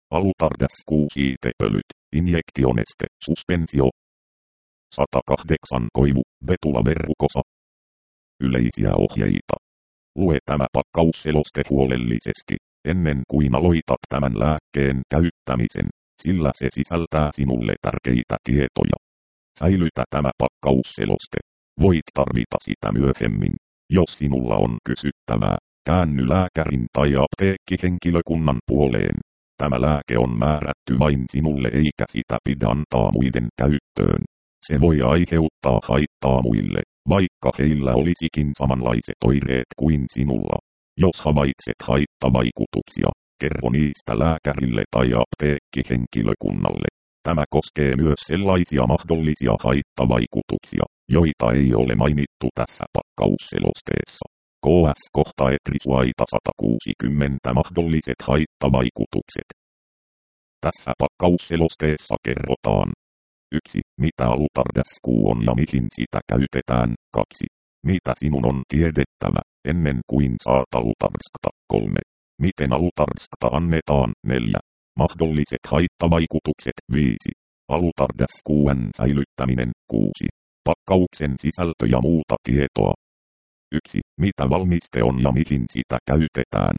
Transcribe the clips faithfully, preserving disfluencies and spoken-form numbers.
Alutardas kuusi tepölyt, injektioneste, suspensio. sata kahdeksan koivu, vetula verrukosa. Yleisiä ohjeita. Lue tämä pakkausseloste huolellisesti, ennen kuin aloitat tämän lääkkeen käyttämisen, sillä se sisältää sinulle tärkeitä tietoja. Säilytä tämä pakkausseloste. Voit tarvita sitä myöhemmin. Jos sinulla on kysyttävää, käänny lääkärin tai apteekkihenkilökunnan puoleen. Tämä lääke on määrätty vain sinulle eikä sitä pidä antaa muiden käyttöön. Se voi aiheuttaa haittaa muille, vaikka heillä olisikin samanlaiset oireet kuin sinulla. Jos havaitset haittavaikutuksia, kerro niistä lääkärille tai apteekkihenkilökunnalle. Tämä koskee myös sellaisia mahdollisia haittavaikutuksia, joita ei ole mainittu tässä pakkausselosteessa. K S kohta etrisuaita sata kuusikymmentä mahdolliset haittavaikutukset. Tässä pakkausselosteessa kerrotaan. yksi. Mitä alutardasku on ja mihin sitä käytetään. kaksi. Mitä sinun on tiedettävä, ennen kuin saat alutarskta. kolme. Miten alutarskta annetaan. neljä. Mahdolliset haittavaikutukset. viisi. Alutardaskuun säilyttäminen. kuusi. Pakkauksen sisältö ja muuta tietoa. yksi. Mitä valmiste on ja mihin sitä käytetään.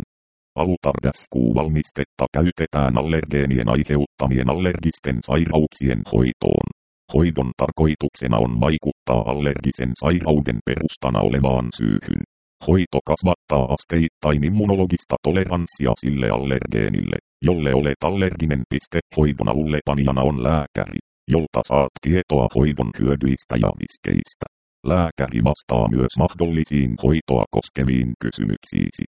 Alutardasku-valmistetta käytetään allergeenien aiheuttamien allergisten sairauksien hoitoon. Hoidon tarkoituksena on vaikuttaa allergisen sairauden perustana olevaan syyhyn. Hoito kasvattaa asteittain immunologista toleranssia sille allergeenille, jolle olet allerginen. Hoidon alullepanijana on lääkäri, jolta saat tietoa hoidon hyödyistä ja riskeistä. Lääkäri vastaa myös mahdollisiin hoitoa koskeviin kysymyksiisi.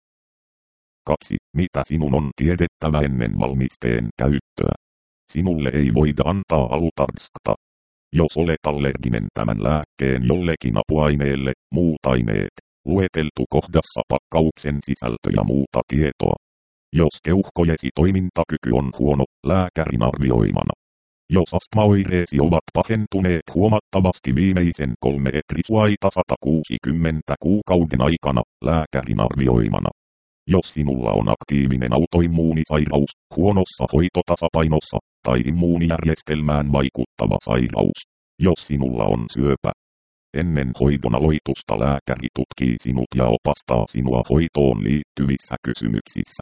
kaksi. Mitä sinun on tiedettävä ennen valmisteen käyttöä? Sinulle ei voida antaa alutarskta. Jos olet allerginen tämän lääkkeen jollekin apuaineelle, muut aineet, lueteltu kohdassa pakkauksen sisältö ja muuta tietoa. Jos keuhkojesi toimintakyky on huono, lääkärin arvioimana. Jos astmaoireesi ovat pahentuneet huomattavasti viimeisen kolme etrisuaita sata kuusikymmentä kuukauden aikana, lääkärin arvioimana. Jos sinulla on aktiivinen autoimmuunisairaus, huonossa hoitotasapainossa, tai immuunijärjestelmään vaikuttava sairaus. Jos sinulla on syöpä. Ennen hoidon aloitusta lääkäri tutkii sinut ja opastaa sinua hoitoon liittyvissä kysymyksissä.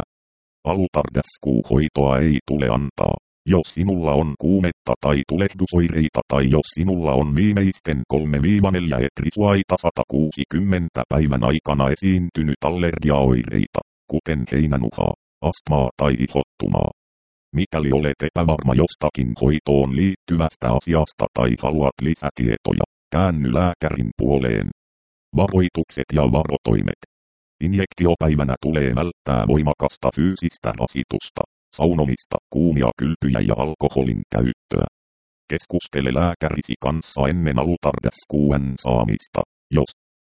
Alutardasku-hoitoa ei tule antaa, jos sinulla on kuumetta tai tulehdusoireita tai jos sinulla on viimeisten kolme neljä etrisuaita sata kuusikymmentä päivän aikana esiintynyt allergiaoireita, kuten heinänuhaa, astmaa tai ihottumaa. Mikäli olet epävarma jostakin hoitoon liittyvästä asiasta tai haluat lisätietoja, käänny lääkärin puoleen. Varoitukset ja varotoimet. Injektiopäivänä tulee välttää voimakasta fyysistä rasitusta, saunomista, kuumia kylpyjä ja alkoholin käyttöä. Keskustele lääkärisi kanssa ennen alutardaskuun saamista, jos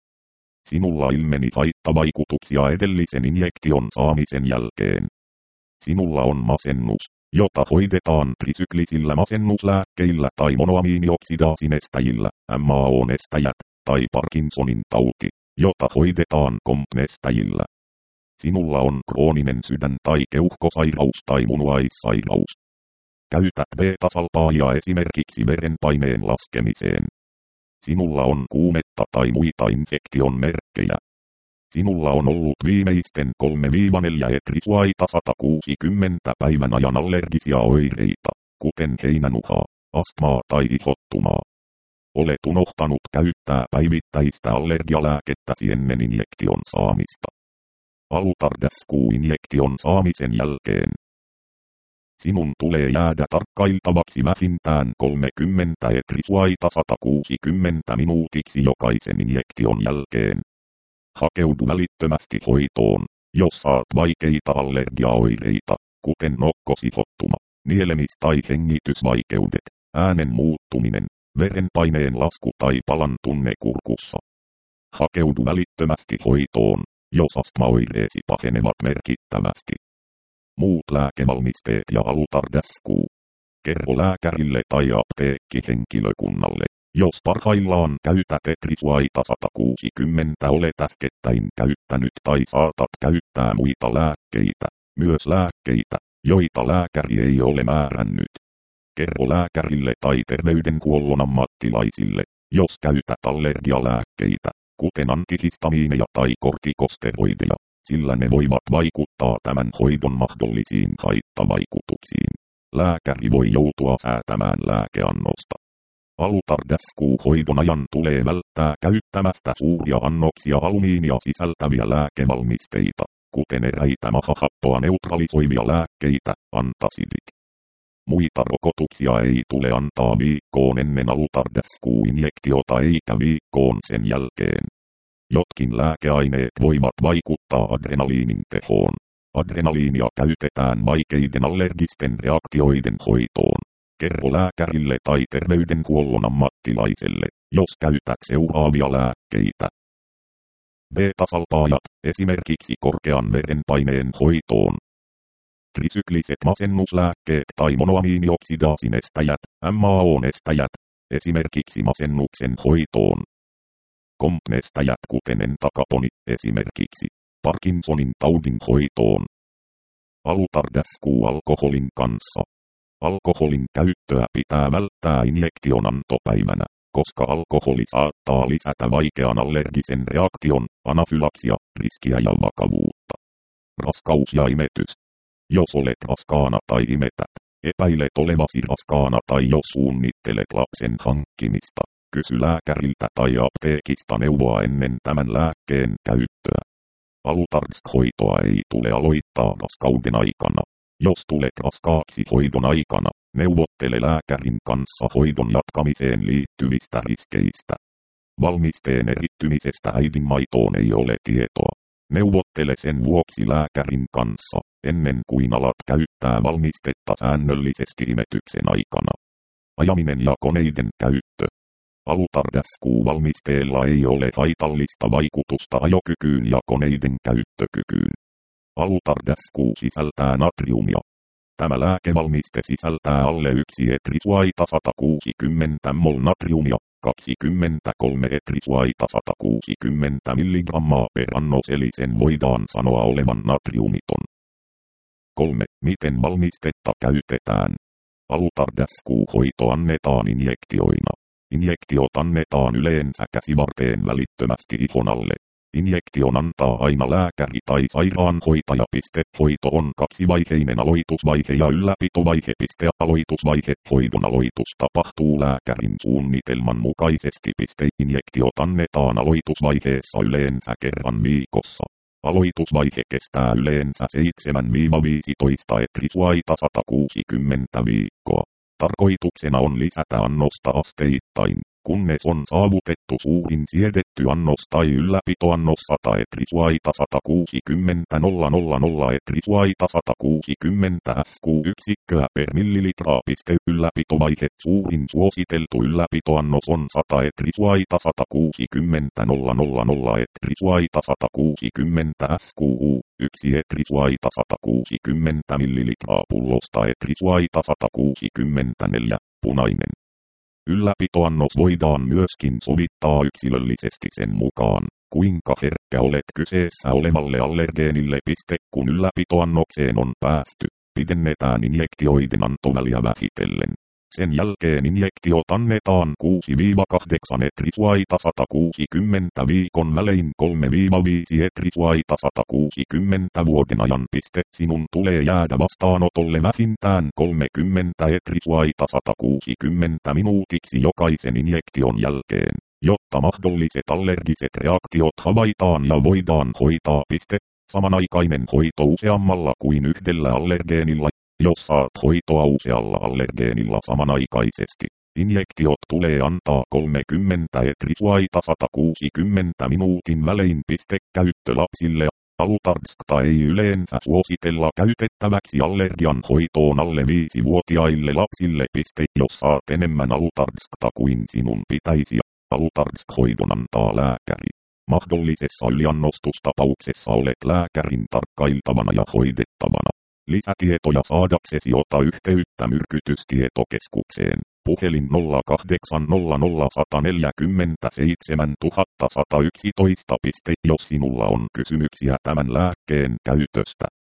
sinulla ilmeni haittavaikutuksia edellisen injektion saamisen jälkeen. Sinulla on masennus, jota hoidetaan trisyklisillä masennuslääkkeillä tai monoamiinioksidaasinestäjillä, M A O-nestäjät, tai Parkinsonin tauti, jota hoidetaan kompnestäjillä. Sinulla on krooninen sydän- tai keuhkosairaus tai munuaissairaus. Käytät beta-salpaajia esimerkiksi verenpaineen laskemiseen. Sinulla on kuumetta tai muita infektion merkkejä. Sinulla on ollut viimeisten kolme neljä etrisuaita sata kuusikymmentä päivän ajan allergisia oireita, kuten heinänuhaa, astmaa tai ihottumaa. Olet unohtanut käyttää päivittäistä allergialääkettäsi ennen injektion saamista. Alutardasku-injektion saamisen jälkeen. Sinun tulee jäädä tarkkailtavaksi vähintään kolmekymmentä etrisuaita sata kuusikymmentä minuutiksi jokaisen injektion jälkeen. Hakeudu välittömästi hoitoon, jos saat vaikeita allergiaoireita, kuten nokkosihottuma, nielemis- tai hengitysvaikeudet, äänen muuttuminen, verenpaineen lasku tai palan tunne kurkussa. Hakeudu välittömästi hoitoon, jos astmaoireesi pahenevat merkittävästi. Muut lääkevalmisteet ja alutardasku. Kerro lääkärille tai apteekkihenkilökunnalle, jos parhaillaan käytät etrisuaita sata kuusikymmentä olet äskettäin käyttänyt tai saatat käyttää muita lääkkeitä, myös lääkkeitä, joita lääkäri ei ole määrännyt. Kerro lääkärille tai terveydenhuollon ammattilaisille, jos käytät allergialääkkeitä, kuten antihistamiineja tai kortikosteroideja, sillä ne voivat vaikuttaa tämän hoidon mahdollisiin haittavaikutuksiin. Lääkäri voi joutua säätämään lääkeannosta. Alutardaskuu-hoidon ajan tulee välttää käyttämästä suuria annoksia alumiinia sisältäviä lääkevalmisteita, kuten eräitä mahahappoa neutralisoivia lääkkeitä, antasidit. Muita rokotuksia ei tule antaa viikkoon ennen alutardaskuu-injektiota eikä viikkoon sen jälkeen. Jotkin lääkeaineet voivat vaikuttaa adrenaliinin tehoon. Adrenaliinia käytetään vaikeiden allergisten reaktioiden hoitoon. Kerro lääkärille tai terveydenhuollon ammattilaiselle, jos käytät seuraavia lääkkeitä. Beta-salpaajat, esimerkiksi korkean verenpaineen hoitoon. Trisykliset masennuslääkkeet tai monoamiinioksidaasinestäjät, M A O-nestäjät, esimerkiksi masennuksen hoitoon. Kompnestäjät kuten entakaponi, esimerkiksi Parkinsonin taudin hoitoon. Alutardaskuu alkoholin kanssa. Alkoholin käyttöä pitää välttää injektion antopäivänä, koska alkoholi saattaa lisätä vaikean allergisen reaktion, anafylaksia, riskiä ja vakavuutta. Raskaus ja imetys. Jos olet raskaana tai imetät, epäilet olevasi raskaana tai jos suunnittelet lapsen hankkimista, kysy lääkäriltä tai apteekista neuvoa ennen tämän lääkkeen käyttöä. Alutardask-hoitoa ei tule aloittaa raskauden aikana. Jos tulet raskaaksi hoidon aikana, neuvottele lääkärin kanssa hoidon jatkamiseen liittyvistä riskeistä. Valmisteen erittymisestä äidinmaitoon ei ole tietoa. Neuvottele sen vuoksi lääkärin kanssa, ennen kuin alat käyttää valmistetta säännöllisesti imetyksen aikana. Ajaminen ja koneiden käyttö. Alutardaskuu-valmisteella ei ole haitallista vaikutusta ajokykyyn ja koneiden käyttökykyyn. Alutardaskuu sisältää natriumia. Tämä lääkevalmiste sisältää alle yksi etrisuaita sata kuusikymmentä mol natriumia, kaksikymmentäkolme etrisuaita sata kuusikymmentä milligrammaa per annos eli sen voidaan sanoa olevan natriumiton. kolme. Miten valmistetta käytetään? Alutardaskuu-hoito annetaan injektioina. Injektiot annetaan yleensä käsivarteen välittömästi ihon alle. Injektion antaa aina lääkäri tai sairaanhoitaja. Hoito on kaksivaiheinen aloitusvaihe ja ylläpitovaihe. Aloitusvaihe. Hoidon aloitus tapahtuu lääkärin suunnitelman mukaisesti. Injektiot annetaan aloitusvaiheessa yleensä kerran viikossa. Aloitusvaihe kestää yleensä seitsemän viisitoista etrisuaita sata kuusikymmentä viikkoa. Tarkoituksena on lisätä annosta asteittain, kunnes on saavutettu suurin siedetty annos tai ylläpitoannos sata etrisuaita sata kuusikymmentä nolla etrisuaita sata kuusikymmentä S Q-yksikköä per millilitraa. Ylläpitovaihe. Suurin suositeltu ylläpitoannos on sata etrisuaita sata kuusikymmentä nolla etrisuaita sata kuusikymmentä S Q U. yksi etrisuaita sata kuusikymmentä millilitraa pullosta etrisuaita sata kuusikymmentäneljä, punainen. Ylläpitoannos voidaan myöskin sovittaa yksilöllisesti sen mukaan, kuinka herkkä olet kyseessä olevalle allergeenille. Kun ylläpitoannokseen on päästy, pidennetään injektioiden antoväliä vähitellen. Sen jälkeen injektiot annetaan kuusi kahdeksan etrisuaita sata kuusikymmentä viikon välein kolme viisi etrisuaita sata kuusikymmentä vuoden ajan. Sinun tulee jäädä vastaanotolle vähintään kolmekymmentä etrisuaita sata kuusikymmentä minuutiksi jokaisen injektion jälkeen, jotta mahdolliset allergiset reaktiot havaitaan ja voidaan hoitaa. Samanaikainen hoito useammalla kuin yhdellä allergeenilla. Jos saat hoitoa usealla allergeenilla samanaikaisesti, injektiot tulee antaa kolmekymmentä etrisuaita sata kuusikymmentä minuutin välein. Käyttö lapsille. Alutardaskta ei yleensä suositella käytettäväksi allergian hoitoon alle viisivuotiaille lapsille. Jos saat enemmän alutardaskta kuin sinun pitäisi, alutardask-hoidon antaa lääkäri. Mahdollisessa yliannostustapauksessa olet lääkärin tarkkailtavana ja hoidettavana. Lisätietoja saadaksesi ota yhteyttä myrkytystietokeskukseen. Puhelin nolla kahdeksan nolla nolla yksi neljä seitsemän yksi yksi yksi. Jos sinulla on kysymyksiä tämän lääkkeen käytöstä,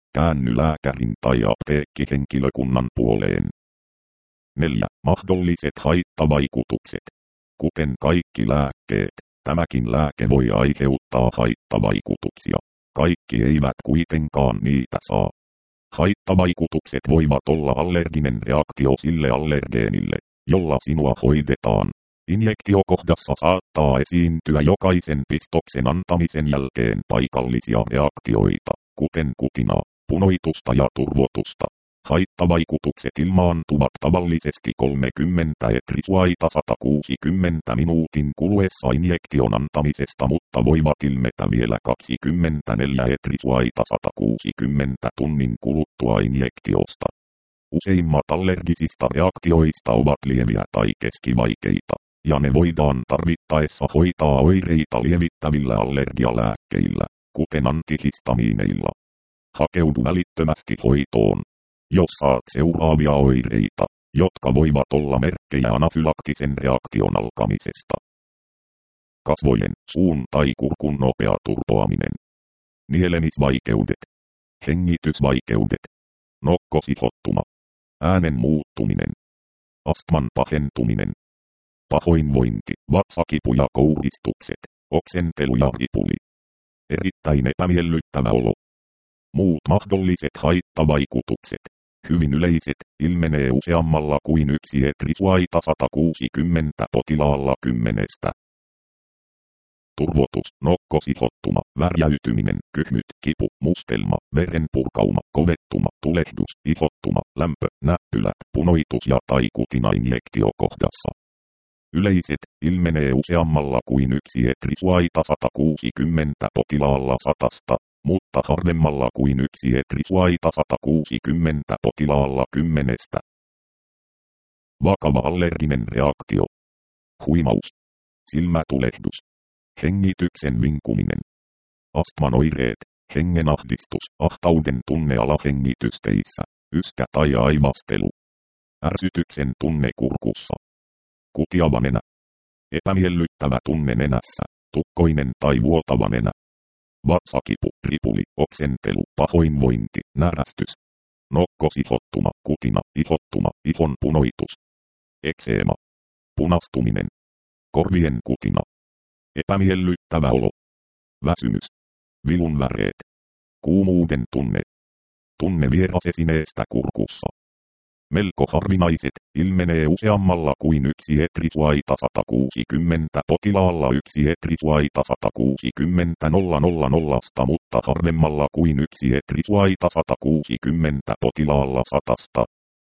käänny lääkärin tai apteekkihenkilökunnan puoleen. neljä. Mahdolliset haittavaikutukset. Kuten kaikki lääkkeet, tämäkin lääke voi aiheuttaa haittavaikutuksia. Kaikki eivät kuitenkaan niitä saa. Haittavaikutukset voivat olla allerginen reaktio sille allergeenille, jolla sinua hoidetaan. Injektiokohdassa saattaa esiintyä jokaisen pistoksen antamisen jälkeen paikallisia reaktioita, kuten kutinaa, punoitusta ja turvotusta. Haittavaikutukset ilmaantuvat tavallisesti kolmekymmentä etrisuaita sata kuusikymmentä minuutin kuluessa injektion antamisesta, mutta voivat ilmetä vielä kaksikymmentäneljä etrisuaita sata kuusikymmentä tunnin kuluttua injektiosta. Useimmat allergisista reaktioista ovat lieviä tai keskivaikeita, ja ne voidaan tarvittaessa hoitaa oireita lievittävillä allergialääkkeillä, kuten antihistamiineilla. Hakeudu välittömästi hoitoon, jos saat seuraavia oireita, jotka voivat olla merkkejä anafylaktisen reaktion alkamisesta. Kasvojen, suun tai kurkun nopea turpoaminen. Nielemisvaikeudet. Hengitysvaikeudet. Nokkosihottuma. Äänen muuttuminen. Astman pahentuminen. Pahoinvointi, vatsakipu ja kouristukset, oksentelu ja ripuli. Erittäin epämiellyttävä olo. Muut mahdolliset haittavaikutukset. Hyvin yleiset, ilmenee useammalla kuin yksi etrisuaita sata kuusikymmentä potilaalla kymmenestä. Turvotus, nokkosihottuma, värjäytyminen, kyhmyt, kipu, mustelma, verenpurkauma, kovettuma, tulehdus, ihottuma, lämpö, näppylät, punoitus ja tai kutina injektiokohdassa. Yleiset, ilmenee useammalla kuin yksi etrisuaita sata kuusikymmentä potilaalla satasta, mutta harvemmalla kuin yksi etrisuaita sata kuusikymmentä potilaalla kymmenestä. Vakava allerginen reaktio. Huimaus. Silmätulehdus. Hengityksen vinkuminen. Astman oireet, hengenahdistus, ahtauden tunne alahengitysteissä, yskä tai aivastelu. Ärsytyksen tunne kurkussa. Kutiava nenä. Epämiellyttävä tunne nenässä, tukkoinen tai vuotava nenä. Vatsakipu, ripuli, oksentelu, pahoinvointi, närästys. Nokkosihottuma, kutina, ihottuma, ihon punoitus. Ekseema. Punastuminen. Korvien kutina. Epämiellyttävä olo. Väsymys. Vilunväreet. Kuumuuden tunne. Tunne vierasesineestä kurkussa. Melko harvinaiset, ilmenee useammalla kuin yksi etrisuaita sata kuusikymmentä potilaalla yksi etrisuaita sata kuusikymmentä nolla nolla nollasta, mutta harvemmalla kuin yksi etrisuaita sata kuusikymmentä potilaalla satasta.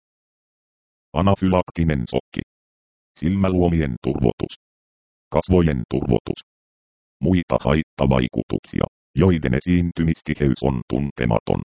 Anafylaktinen sokki. Silmäluomien turvotus. Kasvojen turvotus. Muita haittavaikutuksia, joiden esiintymistiheys on tuntematon.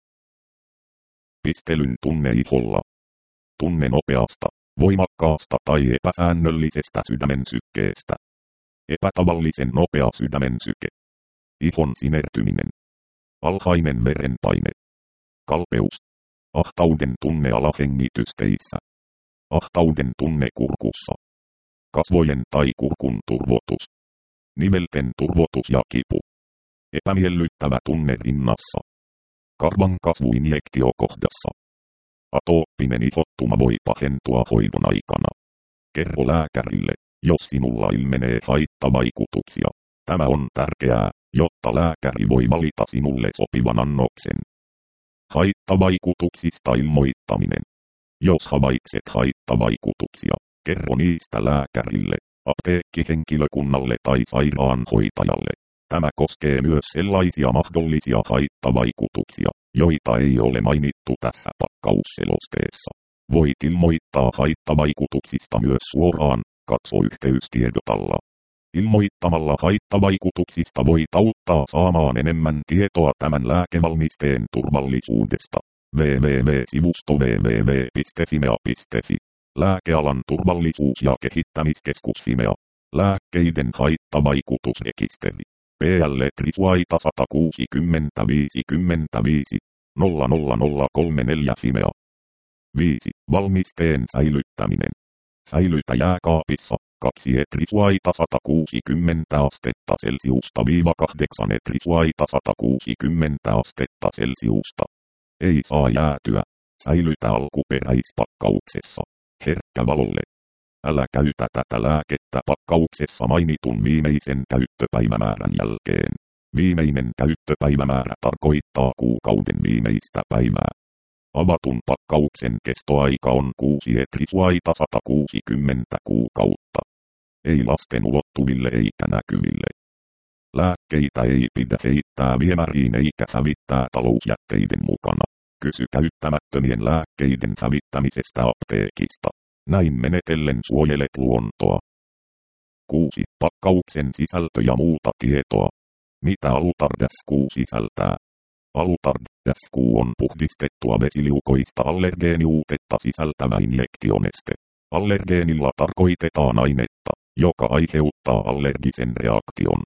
Pistelyn tunne iholla. Tunne nopeasta, voimakkaasta tai epäsäännöllisestä sydämen sykkeestä. Epätavallisen nopea sydämen syke. Ihon sinertyminen. Alhainen verenpaine. Kalpeus. Ahtauden tunne alahengitysteissä. Ahtauden tunne kurkussa. Kasvojen tai kurkun turvotus. Nivelten turvotus ja kipu. Epämiellyttävä tunne rinnassa. Karvan kasvu injektiokohdassa. Atooppinen ihottuma voi pahentua hoidon aikana. Kerro lääkärille, jos sinulla ilmenee haittavaikutuksia. Tämä on tärkeää, jotta lääkäri voi valita sinulle sopivan annoksen. Haittavaikutuksista ilmoittaminen. Jos havaitset haittavaikutuksia, kerro niistä lääkärille, apteekkihenkilökunnalle tai sairaanhoitajalle. Tämä koskee myös sellaisia mahdollisia haittavaikutuksia, joita ei ole mainittu tässä pakkausselosteessa. Voit ilmoittaa haittavaikutuksista myös suoraan, katso yhteystiedotalla. Ilmoittamalla haittavaikutuksista voit auttaa saamaan enemmän tietoa tämän lääkevalmisteen turvallisuudesta. double-u double-u double-u piste sivusto double-u double-u double-u piste fimea piste fi. Lääkealan turvallisuus- ja kehittämiskeskus Fimea. Lääkkeiden haittavaikutusrekisteri. P L Trisuaita sata kuusikymmentä viisikymmentäviisi nolla nolla nolla kolme neljä Fimea. viisi. Valmisteen säilyttäminen. Säilytä jääkaapissa kaksi etrisuaita sata kuusikymmentä astetta Celsiusta viiva kahdeksan etrisuaita sata kuusikymmentä astetta Celsiusta. Ei saa jäätyä. Säilytä alkuperäispakkauksessa. Herkkä valolle. Älä käytä tätä lääkettä pakkauksessa mainitun viimeisen käyttöpäivämäärän jälkeen. Viimeinen käyttöpäivämäärä tarkoittaa kuukauden viimeistä päivää. Avatun pakkauksen kestoaika on kuusi etrisuaita sata kuusikymmentä kuukautta. Ei lasten ulottuville eikä näkyville. Lääkkeitä ei pidä heittää viemäriin eikä hävittää talousjätteiden mukana. Kysy käyttämättömien lääkkeiden hävittämisestä apteekista. Näin menetellen suojelet luontoa. kuusi. Pakkauksen sisältö ja muuta tietoa. Mitä Alutard-Dasku sisältää? Alutard-Dasku on puhdistettua vesiliukoista allergeeniuutetta sisältävä injektioneste. Allergeenilla tarkoitetaan ainetta, joka aiheuttaa allergisen reaktion.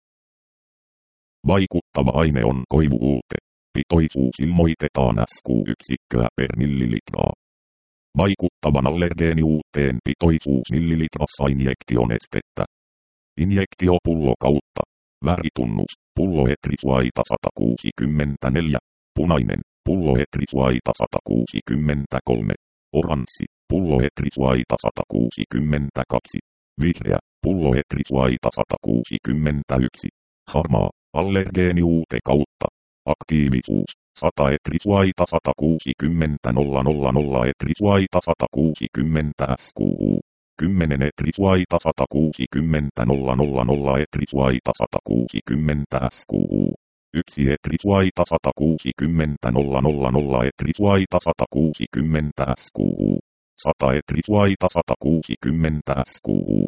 Vaikuttava aine on koivuuute. Pitoisuus ilmoitetaan S Q-yksikköä per millilitraa. Vaikuttavan allergeeniuutteen pitoisuus millilitrassa injektionestettä. Injektiopullo kautta. Väritunnus. Pullo etrisuaita sata kuusikymmentäneljä. Punainen. Pullo etrisuaita sata kuusikymmentäkolme. Oranssi. Pullo etrisuaita sata kuusikymmentäkaksi. Vihreä. Pullo etrisuaita sata kuusikymmentäyksi. Harmaa. Allergeeniuute kautta. Aktiivisuus. sata etrisuaita sata kuusikymmentä nolla nolla nolla etrisuaita sata kuusikymmentä S Q U. kymmenen etrisuaita sata kuusikymmentä nolla nolla nolla etrisuaita sata kuusikymmentä S Q U. yksi etrisuaita sata kuusikymmentä nolla nolla nolla etrisuaita sata kuusikymmentä S Q U. sata etrisuaita sata kuusikymmentä S Q U.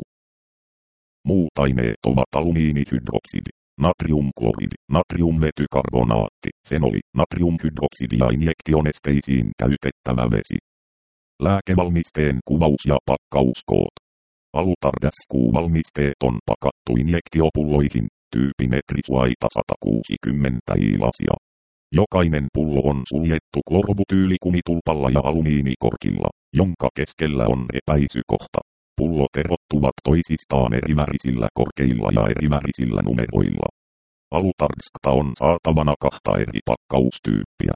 Muut aineet ovat alumiinihydroksidi, natriumkloridi, natriumvetykarbonaatti, fenoli, natriumhydroksidi ja injektionesteisiin käytettävä vesi. Lääkevalmisteen kuvaus ja pakkauskoot. Alutard-Dasku-valmisteet on pakattu injektiopulloihin, tyypin etrisuaita sata kuusikymmentä ilasia. Jokainen pullo on suljettu klorobutyylikumitumpalla ja alumiinikorkilla, jonka keskellä on epäisykohta. Pullot erottuvat toisistaan erivärisillä korkeilla ja erivärisillä numeroilla. Alutardskta on saatavana kahta eri pakkaustyyppiä.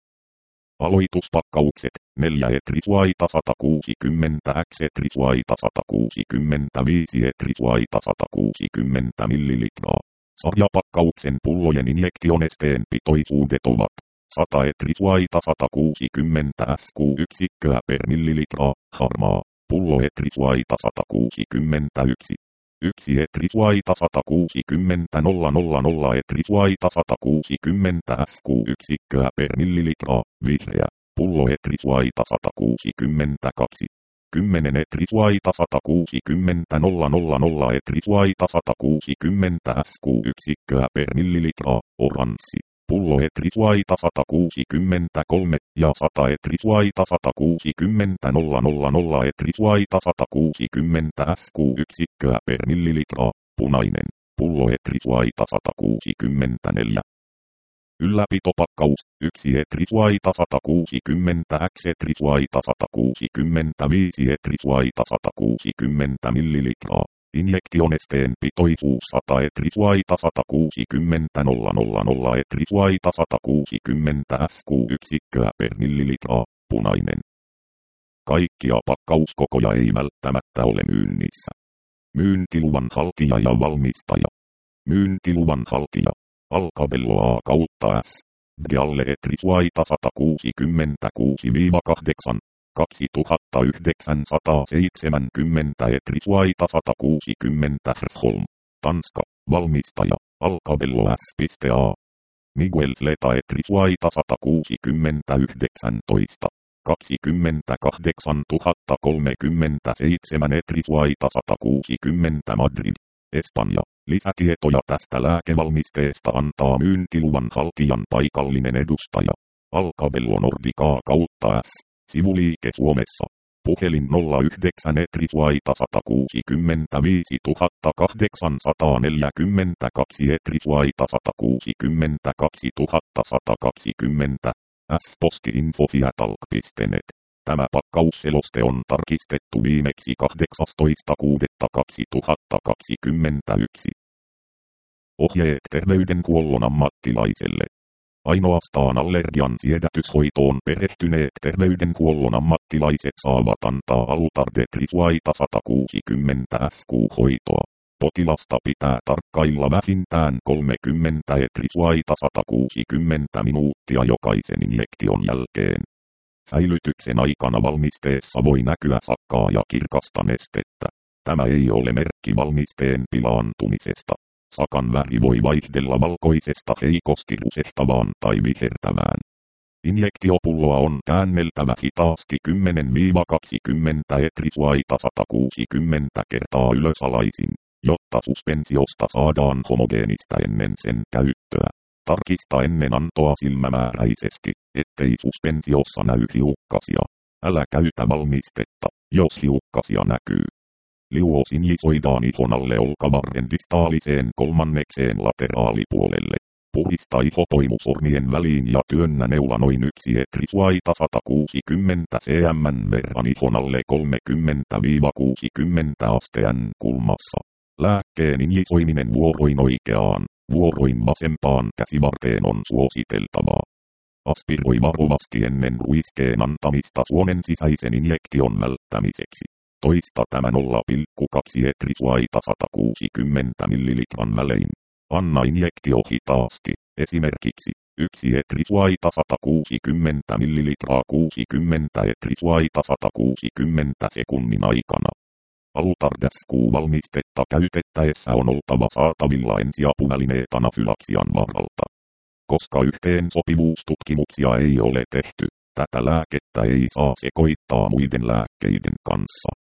Aloituspakkaukset, neljä etrisuaita sata kuusikymmentä x etrisuaita sata kuusikymmentäviisi etrisuaita sata kuusikymmentä millilitraa. Sarjapakkauksen pullojen injektionesteen pitoisuudet ovat sata etrisuaita sata kuusikymmentä S Q-yksikköä per millilitraa, harmaa. Pullo etrisuaita sata kuusikymmentäyksi. yksi etrisuaita sata kuusikymmentä nolla nolla nolla etrisuaita sata kuusikymmentä S Q-yksikköä per millilitraa, vihreä. Pullo etrisuaita sata kuusikymmentäkaksi. kymmenen etrisuaita sata kuusikymmentä nolla nolla nolla etrisuaita sata kuusikymmentä S Q-yksikköä per millilitraa, oranssi. Pullo etrisuaita sata kuusikymmentäkolme ja sata etrisuaita sata kuusikymmentä nolla nolla nolla etrisuaita sata kuusikymmentä S Q-yksikköä per millilitraa, punainen. Pullo etrisuaita sata kuusikymmentäneljä. Ylläpitopakkaus, yksi etrisuaita sata kuusikymmentä x etrisuaita sata kuusikymmentäviisi etrisuaita sata kuusikymmentä millilitraa. Injektionesteen pitoisuus sata etrisuaita sata kuusikymmentä nolla nolla nolla etrisuaita sata kuusikymmentä S Q-yksikköä per millilitraa, punainen. Kaikkia pakkauskokoja ei välttämättä ole myynnissä. Myyntiluvan haltija ja valmistaja. Myyntiluvan haltija. Alcabello A kautta S. Dialle etrisuaita sata kuusikymmentäkuusi kahdeksan. kaksituhattayhdeksänsataaseitsemänkymmentä etrisuaita sata kuusikymmentä Hersholm. Tanska. Valmistaja. Alcabello S.A. Miguel Fleta etrisuaita sata kuusikymmentäyhdeksän kaksikymmentäkahdeksantuhattakolmekymmentäseitsemän etrisuaita sata kuusikymmentä Madrid. Espanja. Lisätietoja tästä lääkevalmisteesta antaa myyntiluvan haltijan paikallinen edustaja. Alcabello Nordica kautta S. Sivuliike Suomessa. Puhelin nolla yhdeksän etrisuaita sata kuusikymmentäviisi tuhatta kahdeksansataaneljäkymmentäkaksi etrisuaita sata kuusikymmentäkaksi tuhatta sata kaksikymmentä. S-posti-info fiatalk piste net. Tämä pakkausseloste on tarkistettu viimeksi kahdeksastoista kuudetta kaksituhattakaksikymmentäyksi. Ohjeet terveydenhuollon ammattilaiselle. Ainoastaan allergian siedätyshoitoon perehtyneet terveydenhuollon ammattilaiset saavat antaa Alutardetrisuaita sata kuusikymmentä S Q-hoitoa. Potilasta pitää tarkkailla vähintään kolmekymmentä etrisuaita sata kuusikymmentä minuuttia jokaisen injektion jälkeen. Säilytyksen aikana valmisteessa voi näkyä sakkaa ja kirkasta nestettä. Tämä ei ole merkki valmisteen pilaantumisesta. Sakan väri voi vaihdella valkoisesta heikosti rusehtavaan tai vihertävään. Injektiopulloa on käänneltävä hitaasti kymmenen kaksikymmentä etrisuaita sata kuusikymmentä kertaa ylösalaisin, jotta suspensiosta saadaan homogeenista ennen sen käyttöä. Tarkista ennen antoa silmämääräisesti, ettei suspensiossa näy hiukkasia. Älä käytä valmistetta, jos hiukkasia näkyy. Liuos injisoidaan ihon alle olkavarren distaaliseen kolmannekseen lateraalipuolelle. Purista ihopoimusormien väliin ja työnnä neula noin yksi etrisuaita sata kuusikymmentä cm verran ihon alle kolmekymmentä kuusikymmentä asteen kulmassa. Lääkkeen injisoiminen vuoroin oikeaan, vuoroin vasempaan käsivarteen on suositeltavaa. Aspiroi varovasti ennen ruiskeen antamista suonen sisäisen injektion välttämiseksi. Toista tämä nolla pilkku kaksi etrisuaita sata kuusikymmentä millilitran välein. Anna injektio hitaasti, esimerkiksi yksi etrisuaita sata kuusikymmentä millilitraa kuusikymmentä etrisuaita sata kuusikymmentä sekunnin aikana. Alutardes-Q-valmistetta käytettäessä on oltava saatavilla ensiapuvälineet anafylaksian varalta. Koska yhteensopivuustutkimuksia ei ole tehty, tätä lääkettä ei saa sekoittaa muiden lääkkeiden kanssa.